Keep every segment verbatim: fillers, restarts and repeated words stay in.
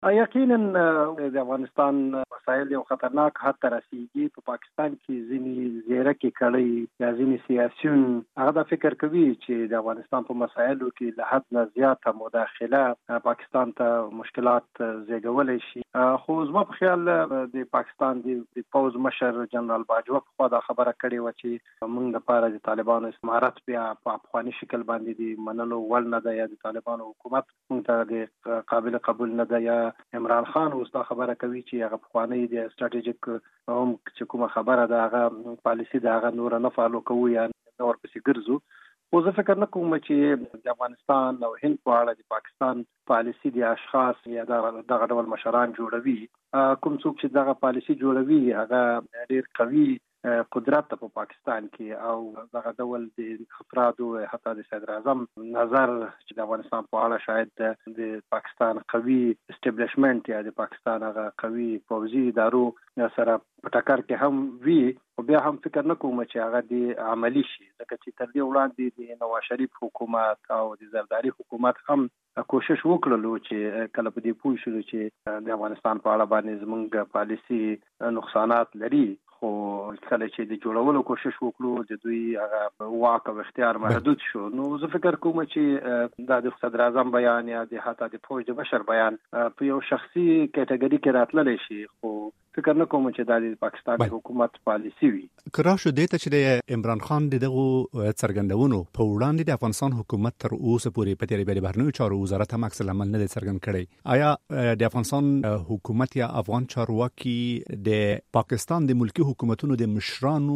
یقینا د افغانستان مسایل یو خطرناک حد ته رسیږي. په پاکستان کې ځینې زیرکې کړي یا ځینې سیاسیون هغه د فکر کوي چې د افغانستان په مسایلو کې له حد نه زیاته مداخله پاکستان ته مشکلات زیږولی شي. خو زما په خیال د پاکستان د پوز مشر جنرال باجوه په خوا دا خبره کړې وه چې موږ لپاره د طالبانو استعمارات بیا په افغاني شکل باندې د منلو وړ نه ده، یا د طالبانو حکومت موږ ته د قابل قبول نه ده. یا عمران خان اوس دا خبره کوي چې هغه پخوانی د استراتیژیک هم چې کومه خبره ده هغه پالیسي ده هغه نور نه فالو کوو یا نور پسې ګرځو. خو زه فکر نه کوم چې د افغانستان او هند په اړه د پاکستان پالیسي د اشخاص یا دغه ډول مشران جوړوي. کوم څوک چې دغه پالیسي جوړوي هغه ډېر قوي قدرت په پاکستان کې او دغه ډول د افرادو حتی د صدر اعظم نظر چې د افغانستان په اړه شاید د پاکستان قوي اسټابلیشمنت یا د پاکستان هغه قوي پوځي ادارو سره په ټکر کې هم وي، او بیا هم فکر نه کوم چې هغه د عملی شي، ځکه چې تر دې وړاندې د نواز شریف حکومت او د زرداری حکومت هم کوشش وکړلو چې کله په دې پوه شو چې د افغانستان په اړه باندې زموږ پالیسي نقصانات لري. خو کله چې د جوړولو کوشش وکړو د دوی هغه واک او اختیار محدود شو. نو زه فکر کوم چې دا د صدر اعظم بیان یا د حتی د فوج د بشر بیان په یو شخصي کټګوري کې راتللی شي، خو فکر نه کوم چې دا د پاکستان حکومت پالیسي وي. کرا شو دیته چې د عمران خان دغه څرګندونو په وړاندې د افغانستان حکومت تر اوسه پورې په تیری بهرنیو چارو وزارت هم عکس العمل نه څرګند کړي. آیا د افغانستان حکومت یا افغان چارواکي د پاکستان د ملکی حکومتونو د مشرانو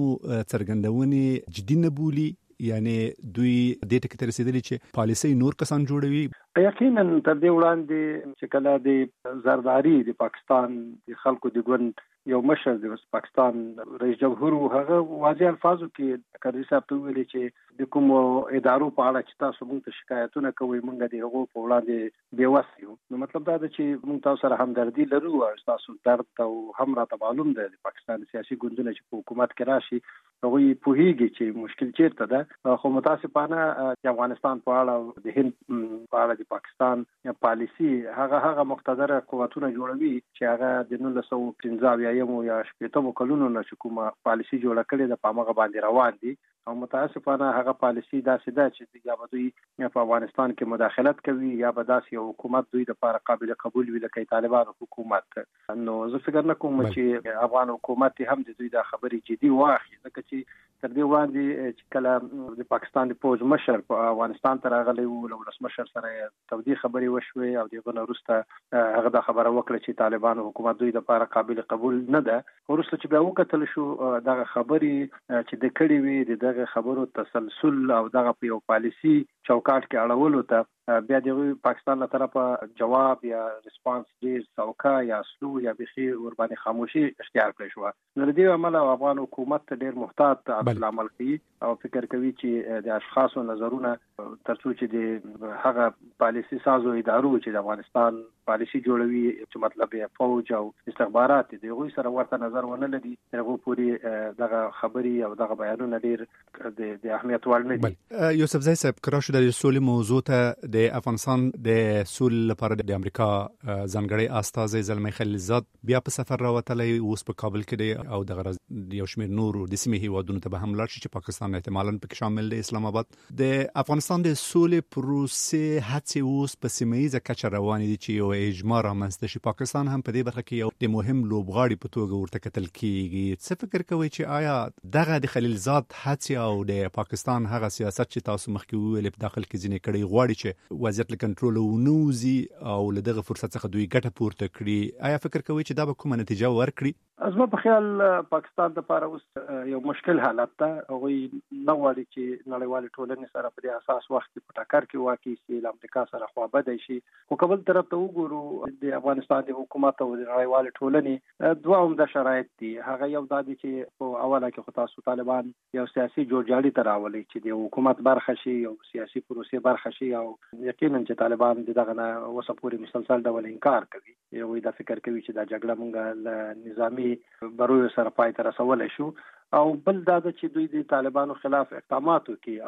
څرګندونې جدي نه بولي؟ یعنی دوی دې ټکي ته رسیدلي چې پالیسي نور کسان جوړوي؟ یقینا تر دې وړاندې چې کله د زرداری د پاکستان د خلکو د ګوند یو مشر د پاکستان رئیس جمهور هغه واضح الفاظو کې کړي صاحب ته ویلي چې د کوم ادارو په اړه چې تاسو موږ ته شکایتونه کوئ موږ د هغو په وړاندې بې وس یو. نو مطلب دا ده چې موږ تاسو سره همدردي لرو او تاسو درد او هم راته معلوم دی د پاکستان سیاسي ګوندونه چې په حکومت کې راشي هغوی پوهیږي چې مشکل چیرته ده. خو متاسفانه د افغانستان په اړه د هند په اړه د پاکستان پالیسي هغه هغه مقتدره قوتونه جوړوي چې هغه د نولس سوه پنځه اویایم یا شپېتمو کلونو نه چې کومه پالیسي جوړه کړې ده په هماغه باندې روان دي. او متاسفانه هغه پالیسي داسې ده چې یا به دوی په افغانستان کې مداخلت کوي یا به داسې یو حکومت دوی لپاره قابل قبول وي لکه طالبان حکومت. نو زه فکر نه کوم چې افغان حکومت هم د دوی د خبرې جدي واخلي، ځکه چې تر دې وړاندې چې کله د پاکستان د پوز مشر په افغانستان ته راغلی و له ولسمشر سره تودې خبرې وشوې او دغه نه وروسته هغه دا خبره وکړه چې طالبان حکومت دوی لپاره قابل قبول نه ده. وروسته چې بیا وکتل شو دغه خبرې چې د کړي وي د دغه خبرو تسلسل او دغه په یو پالیسي چوکاټ کې اړولو ته بیا د پاکستان له طرفه جواب یا ریسپانس ډیر سوکا یا سلو یا بخي ور باندې خاموشي اختیار کړی شو. نو د دې عمل افغان حکومت ډیر محتاط عمل کوي او فکر کوي چې د اشخاصو نظرونه ترڅو چې د هغه پالیسي سازو ادارو چې د افغانستان پالیسي جوړوي چې مطلب یې فوج او استخبارات دي هغوی سره ورته نظر ونه لري، هغه پوری دغه خبري او دغه بیانونه ډیر د اهمیت وړ نه دي. یوسف زئی صاحب کرا شو د سولې موضوع ته د افغانستان د سولې لپاره د امریکا ځانګړي استازي زلمی خلیلزاد بیا په سفر راوتلی اوس په کابل کې دی او دغه یو شمېر نور د سیمې هیوادونو ته به هم لاړ شي چې پاکستان احتمالاً پکې شامل دی. اسلام آباد د افغانستان د سولې پروسې هڅې اوس په سیمه ییزه کچه روانې دي چې یو اجماع رامنځته شي. پاکستان هم په دې برخه کې یو د مهم لوبغاړي په توګه ورته کتل کیږي. څه فکر کوئ چې آیا دغه د خلیلزاد هڅې او د پاکستان هغه سیاست چې تاسو مخکې وویل په داخل کې ځینې کړي غواړي چې وضعیت له کنټرول ونوزي او له دغه فرصت څخه دوی ګټه پورته کړي، آیا فکر کوئ چې دا به کومه نتیجه ورکړي؟ زما په خیال پاکستان لپاره اوس یو مشکل حالت ده. هغوی نه غواړي چې نړیوالې ټولنې سره په دې اساس وخت کې په ټکر کې واقع شي، له امریکا سره خوابدی شي. خو که بل طرف ته وګورو د افغانستان د حکومت او د نړیوالې ټولنې دوه عمده شرایط دي. هغه یو دا دی چې په اوله کې خو تاسو طالبان یو سیاسي جوړجاړي ته راولي چې د حکومت برخه شي، یو سیاسي پروسې برخه شي، او یقینا چې طالبان دغه نه اوسه پورې مسلسل ډول انکار کوي. یو دا فکر کوي چې دا جګړه مونږه له نظامی برویو سره پای ته رسولی شو، او بل دا ده چې دوی د طالبانو خلاف اقدامات وکړي او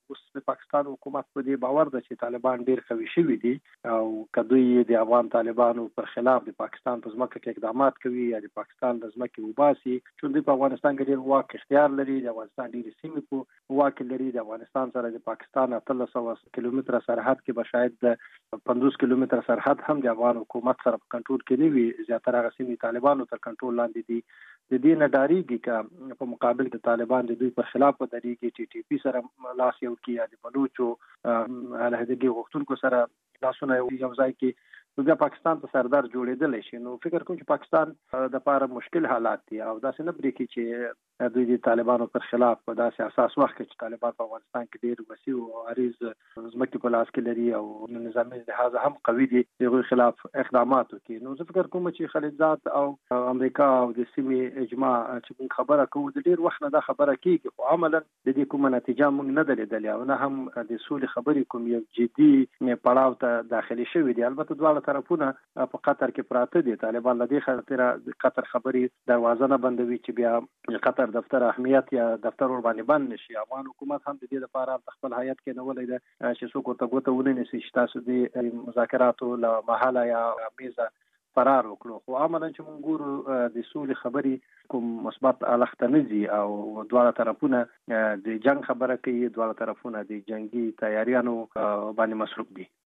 اوس د پاکستان حکومت په دې باور ده چې طالبان ډیر قوي شوي دي او کدوې د افغان طالبانو پر خلاف د پاکستان په ځمکه کې اقدامات کوي یا د پاکستان د ځمکې وباسي چې د افغانستان کې ډیر واک اختیار لري د افغانستان ډیر سیمې په واک لري د افغانستان سره د پاکستان اتلس سوه کیلومتره سرحد کې به شاید د پنځوس کیلومتره سرحد هم د افغان حکومت سره په کنټرول کې نه وي زیاتره هغه سیمې طالبانو تر کنټرول لاندې دي د دې نه ډاریږي چې په مقابل کې طالبان د دوی پر خلاف ودرېږي ټي ټي پی سره لاس یو کې یا د بلوچو علیحدګي غوښتونکو سره لاسونه یو ځای کې بیا پاکستان ته سردار جوړېدل شي. نو فکر کوم چې پاکستان د لپاره مشکل حالات دي او داسې نه بری کې چې دوی د طالبانو پر خلاف په داسې اساس وخت کې چې طالبان په افغانستان کې ډېر وسیع او عریض ځمکې په لاس کې لري او نظامي لحاظ هم قوي دي دغه خلاف اقدامات کوي. نو زه فکر کوم چې خلیلزاد او امریکا او د سیمې اجماع چې خبره کوي د ډېر وخت نه دا خبره کیږي خو عملاً د دې کومه نتیجه موږ نه درېدلې او نه هم د سولې خبرې کوم یو جدي پړاو ته داخلي شوی دی. البته دواړه طرفونه په قطر کې پراته دي. طالبان لدې خاطر قطر خبرې دروازه نه بندوي چې بیا قطر دفتر اهمیت یا دفتر ور باندې بند نشي. افغان حکومت هم د دې لپاره خپل هیئت کې نه ولید چې څوک ورته ګوته ونه نشي چې تاسو د مذاکراتو له محله یا میزه فرار وکړو. خو عملاً چې موږ ګورو د سولې خبرې کوم مثبت الخته نه دي او دواړه طرفونه د جنگ خبره کوي، دواړه طرفونه د جنگي تیاریانو باندې مصروف دي.